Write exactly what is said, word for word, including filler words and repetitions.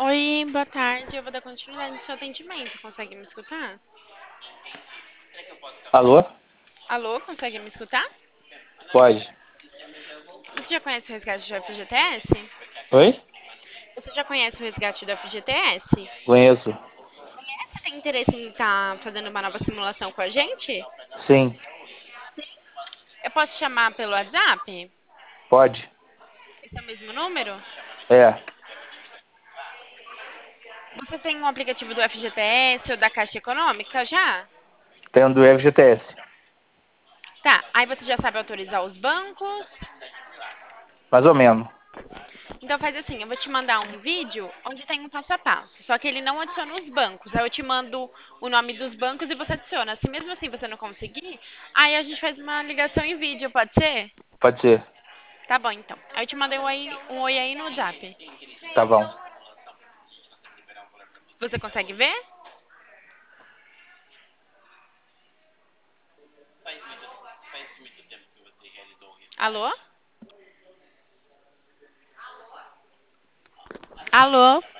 Oi, boa tarde. Eu vou dar continuidade no seu atendimento. Consegue me escutar? Alô? Alô, consegue me escutar? Pode. Você já conhece o resgate do F G T S? Oi? Você já conhece o resgate do F G T S? Conheço. Você tem interesse em estar fazendo uma nova simulação com a gente? Sim. Eu posso te chamar pelo WhatsApp? Pode. Esse é o mesmo número? É. Você tem um aplicativo do F G T S ou da Caixa Econômica já? Tem do F G T S. Tá, aí você já sabe autorizar os bancos. Mais ou menos. Então faz assim, eu vou te mandar um vídeo onde tem um passo a passo. Só que ele não adiciona os bancos. Aí eu te mando o nome dos bancos e você adiciona. Se mesmo assim você não conseguir, aí a gente faz uma ligação em vídeo, pode ser? Pode ser. Tá bom, então. Aí eu te mandei um oi, um oi aí no WhatsApp. Tá bom. Você consegue ver? Alô? Alô?